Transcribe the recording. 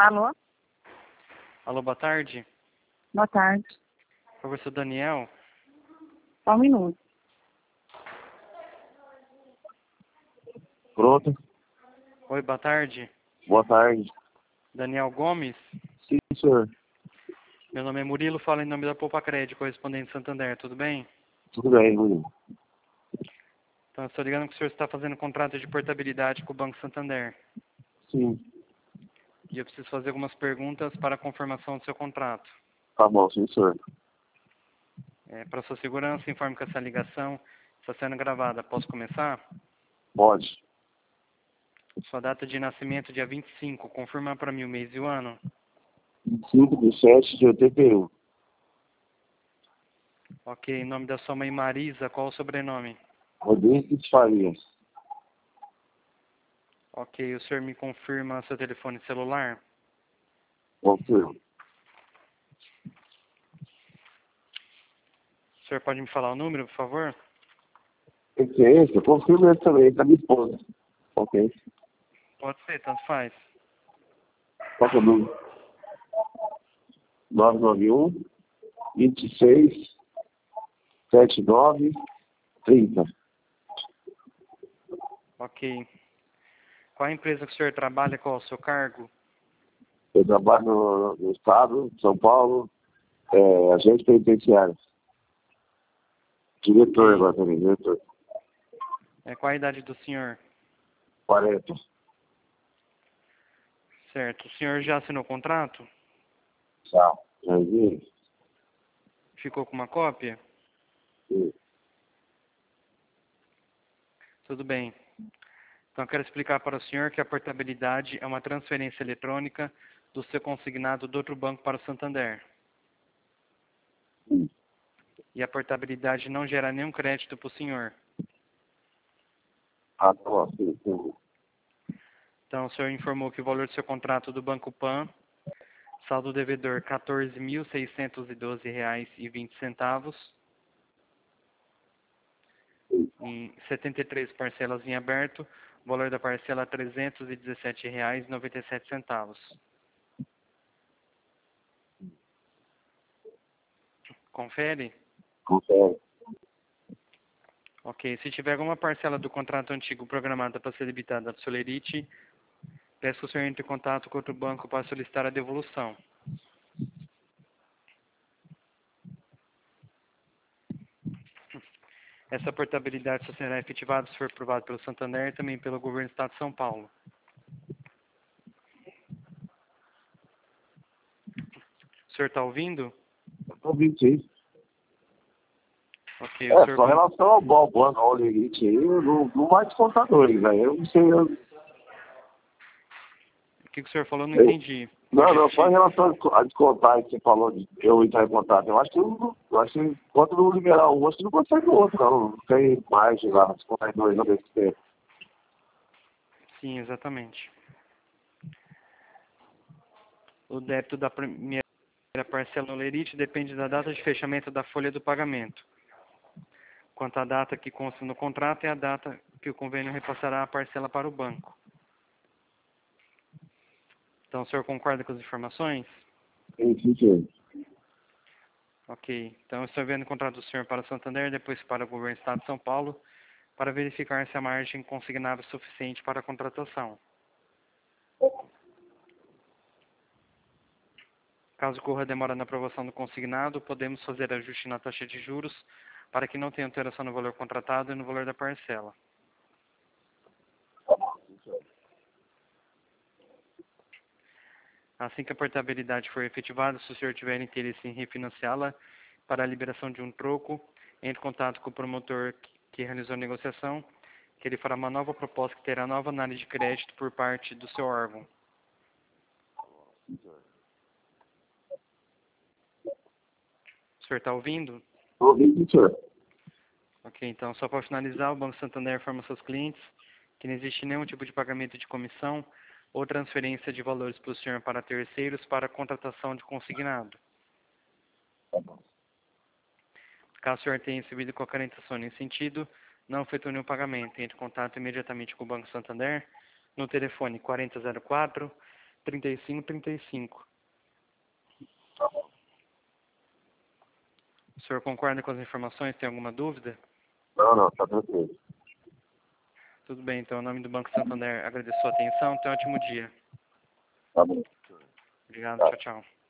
Alô? Alô, boa tarde. Boa tarde. Professor Daniel. Só um minuto. Pronto. Oi, boa tarde. Boa tarde. Daniel Gomes. Sim, senhor. Meu nome é Murilo, falo em nome da Poupa Crédito, correspondente Santander, tudo bem? Tudo bem, Murilo. Então, eu estou ligando que o senhor está fazendo contrato de portabilidade com o Banco Santander. Sim. E eu preciso fazer algumas perguntas para a confirmação do seu contrato. Tá bom, sim, senhor. Para sua segurança, informo que essa ligação está sendo gravada. Posso começar? Pode. Sua data de nascimento, dia 25. Confirma para mim o mês e o ano. 25/7/81. Ok. Em nome da sua mãe Marisa, qual o sobrenome? Rodrigues Farias. Ok. O senhor me confirma seu telefone celular? Confirmo. O senhor pode me falar o número, por favor? Esse é esse? Eu confirmo esse também, tá minha esposa. Ok. Pode ser, tanto faz. Qual que é o número? 991 26 79 30. Ok. Qual a empresa que o senhor trabalha? Qual é o seu cargo? Eu trabalho no estado de São Paulo, agente penitenciário. Diretor agora também, diretor. Qual a idade do senhor? 40. Certo. O senhor já assinou o contrato? Tchau. Já vi? Ficou com uma cópia? Sim. Tudo bem. Então, eu quero explicar para o senhor que a portabilidade é uma transferência eletrônica do seu consignado do outro banco para o Santander. Sim. E a portabilidade não gera nenhum crédito para o senhor. Ah, tá bom. Sim, sim. Então, o senhor informou que o valor do seu contrato do Banco Pan, saldo devedor R$ 14.612,20, em 73 parcelas em aberto, o valor da parcela R$ 317,97. Confere? Confere. Ok. Se tiver alguma parcela do contrato antigo programada para ser debitada do Solerite, peço que o senhor entre em contato com outro banco para solicitar a devolução. Essa portabilidade só será efetivada se for aprovada pelo Santander e também pelo governo do Estado de São Paulo. O senhor está ouvindo? Estou ouvindo, sim. Ok. O senhor Só em relação ao banco, ao limite aí, não vai descontar dois, né? Eu não sei. O que o senhor falou, eu não entendi. Não, só em relação a descontar que você falou de eu entrar em contato. Eu acho que enquanto não liberar um, acho que não consegue o outro, não. Não tem mais de lá, descontar em dois ao mesmo tempo. Sim, exatamente. O débito da primeira parcela no Lerite depende da data de fechamento da folha do pagamento. Quanto à data que consta no contrato é a data que o convênio repassará a parcela para o banco. Então, o senhor concorda com as informações? Sim. Ok. Então, eu estou vendo o contrato do senhor para o Santander, depois para o governo do Estado de São Paulo, para verificar se a margem consignável é suficiente para a contratação. Caso ocorra demora na aprovação do consignado, podemos fazer ajuste na taxa de juros para que não tenha alteração no valor contratado e no valor da parcela. Assim que a portabilidade for efetivada, se o senhor tiver interesse em refinanciá-la para a liberação de um troco, entre em contato com o promotor que realizou a negociação, que ele fará uma nova proposta que terá nova análise de crédito por parte do seu órgão. O senhor está ouvindo? Estou ouvindo, senhor. Ok, então só para finalizar, o Banco Santander informa seus clientes que não existe nenhum tipo de pagamento de comissão ou transferência de valores para o senhor para terceiros para a contratação de consignado. Caso o senhor tenha recebido qualquer orientação nesse sentido, não efetue nenhum pagamento. Entre em contato imediatamente com o Banco Santander no telefone 4004 3535. Tá bom. O senhor concorda com as informações? Tem alguma dúvida? Não, tá tranquilo. Tudo bem, então, em nome do Banco Santander, agradeço a sua atenção. Tenha um ótimo dia. Tá bom. Obrigado, Tá. tchau, tchau.